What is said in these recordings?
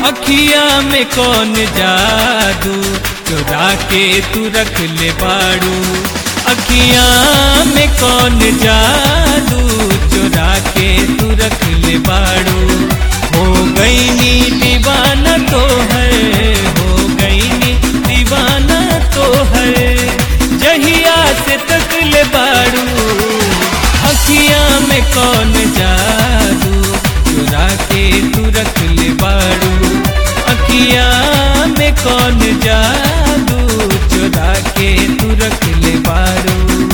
अखिया में कौन जादू चुरा के तू रख ले बाड़ू। अखिया में कौन जादू चुरा के तू रख ले बाड़ू। हो गई नी दीवाना तो है, हो गई नी दीवाना तो है, जहिया से तक ले बाड़ू। अखिया में कौन जादू चुरा के तू रख ले बाड़ू। अखिया में कौन जादू चुरा के तू रख ले बाड़ू।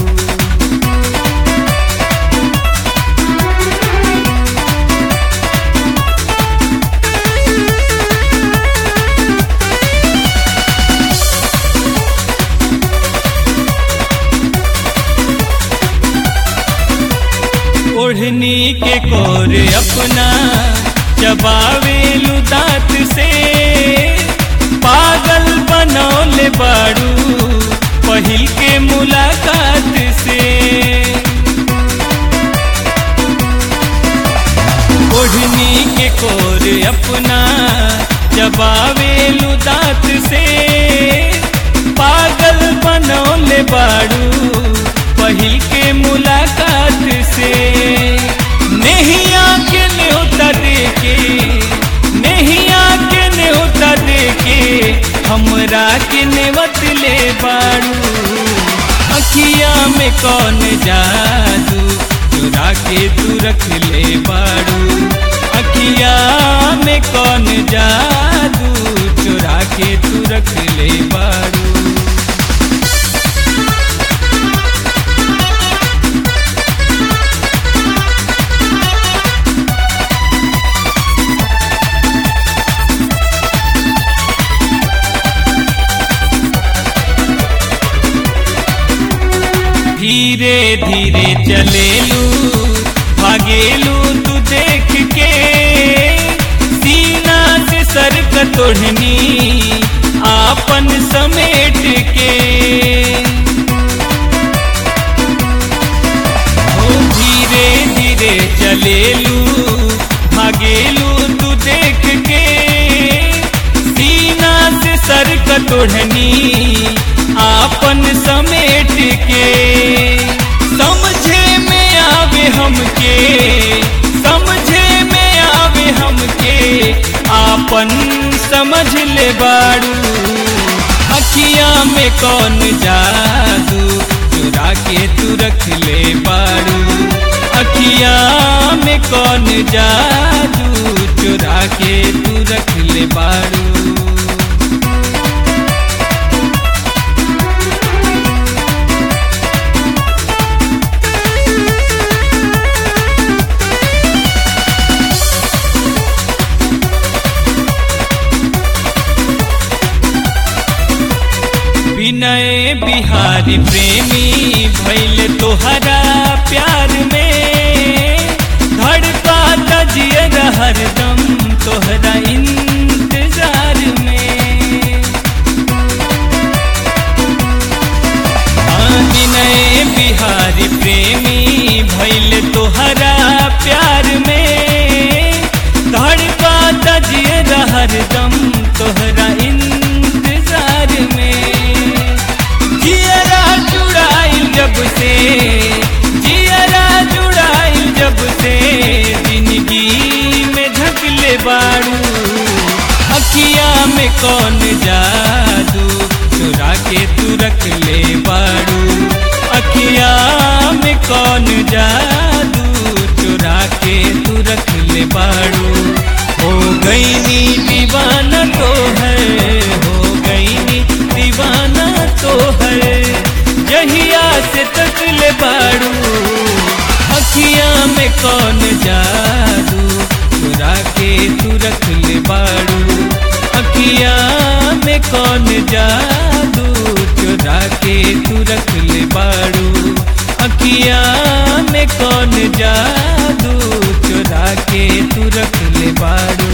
ओढ़नी के कोर अपना चबावेलू दांत से, पागल बनौले बाड़ू पहिल के मुलाकात से। ओढ़नी के कोर अपना चबावेलू दांत से, पागल बनौले बाड़ू पहिल के मुलाकात से। नहीं आके न्योता देके, नहीं आके न्योता देके, हमरा के नेवत ले बाड़ू। अखिया में कौन जादू चुरा के तू रख ले बाड़ू। अखिया में कौन जादू चुरा के तू रख ले बाड़ू। धीरे धीरे चलेलू भागेलू तू देख के, सीना से सर का तोड़नी आपन समेट के। ओ धीरे धीरे चलेलू भागेलू तू देख के, सीना से सर का तोड़नी आपन समेट के। समझे में आवे हमके, समझे में आवे हमके, आपन समझ ले बाड़ू। अखिया में कौन जादू चुरा के तू रख ले बाड़ू। अखिया में कौन जादू चुरा के तू रख ले बाड़ू। विनय बिहारी प्रेमी भइल तोहरा प्यार में, धड़काता जियर हरदम तोहरा इंतजार में। विनय बिहारी प्रेमी भइल तोहरा प्यार में, धड़काता जियर हरदम तोहरा इंतजार में। जियरा जुड़ाइल जब से, जियरा जुड़ाइल जब से, जिंदगी में झकले बाड़ू। अखिया में कौन जादू चुरा के तू रख ले बाड़ू। अखिया में कौन जादू चुरा के तू रख ले बाड़ू। हो गई नी दीवाना तो है, हो गई नी दीवाना तो है, जहिया से तक ले बाड़ू। अखिया में कौन जादू चुरा के तू रख ले बाड़ू। अखिया में कौन जादू चुरा के तू रख ले बाड़ू। अखिया में कौन जादू चुरा के तू रख ले बाड़ू।